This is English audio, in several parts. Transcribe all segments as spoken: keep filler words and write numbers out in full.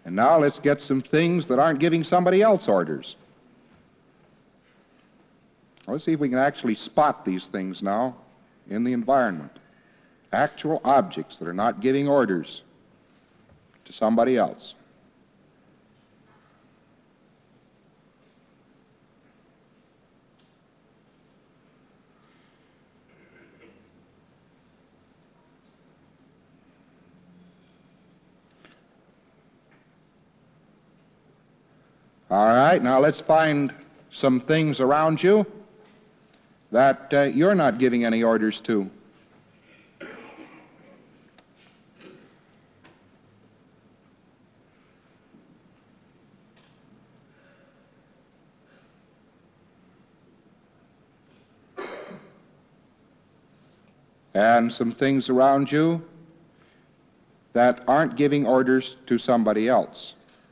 And now let's get some things that aren't giving somebody else orders. Let's see if we can actually spot these things now in the environment. Actual objects that are not giving orders to somebody else. All right, now let's find some things around you that uh, you're not giving any orders to. And some things around you that aren't giving orders to somebody else.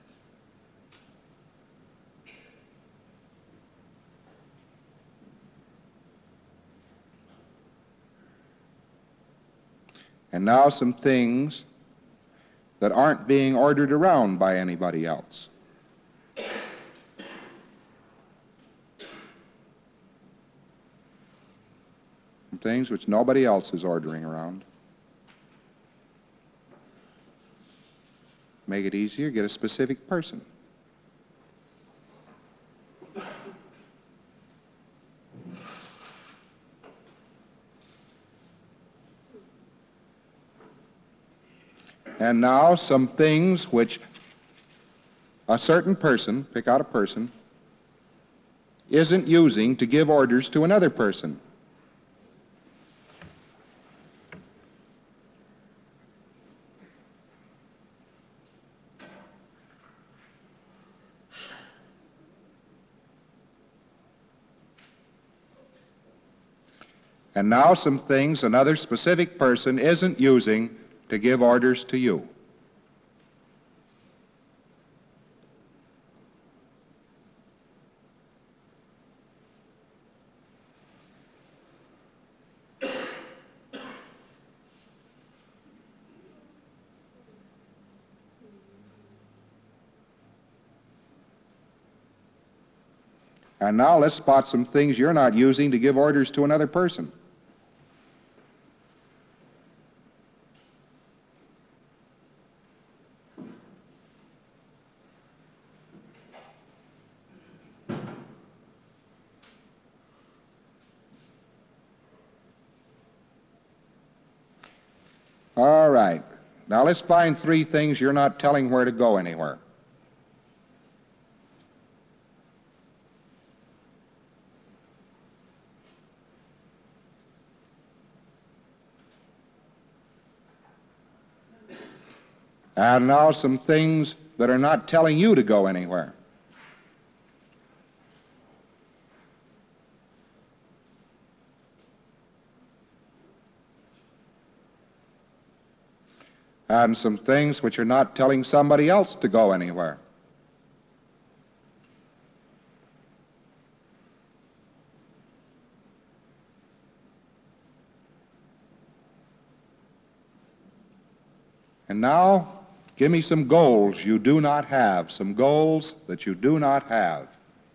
And now some things that aren't being ordered around by anybody else. Some things which nobody else is ordering around. Make it easier, get a specific person. And now some things which a certain person, pick out a person, isn't using to give orders to another person. And now some things another specific person isn't using to give orders to you. And now let's spot some things you're not using to give orders to another person. All right. Now let's find three things you're not telling where to go anywhere. And now some things that are not telling you to go anywhere. And some things which are not telling somebody else to go anywhere. And now, give me some goals you do not have, some goals that you do not have.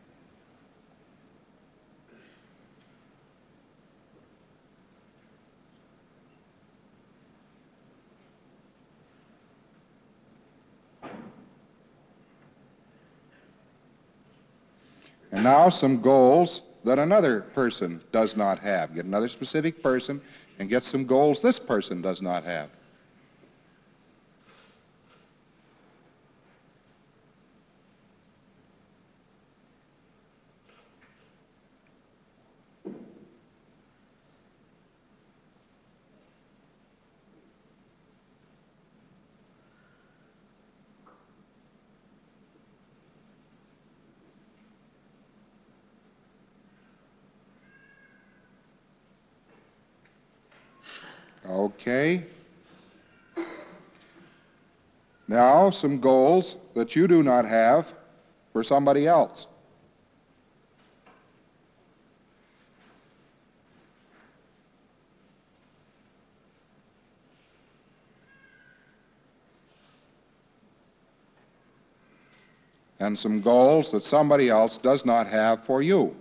And now some goals that another person does not have. Get another specific person and get some goals this person does not have. Okay. Now, some goals that you do not have for somebody else. and some goals that somebody else does not have for you.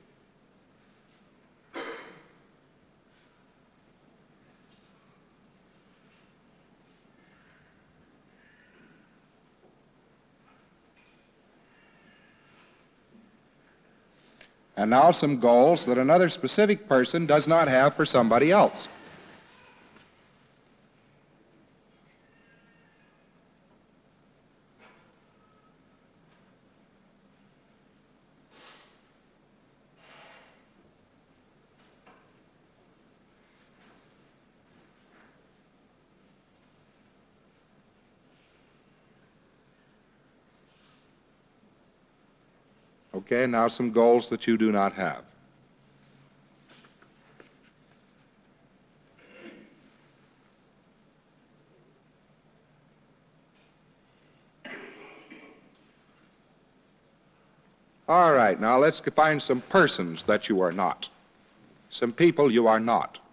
And now some goals that another specific person does not have for somebody else. Okay, now some goals that you do not have. All right, now let's find some persons that you are not, some people you are not.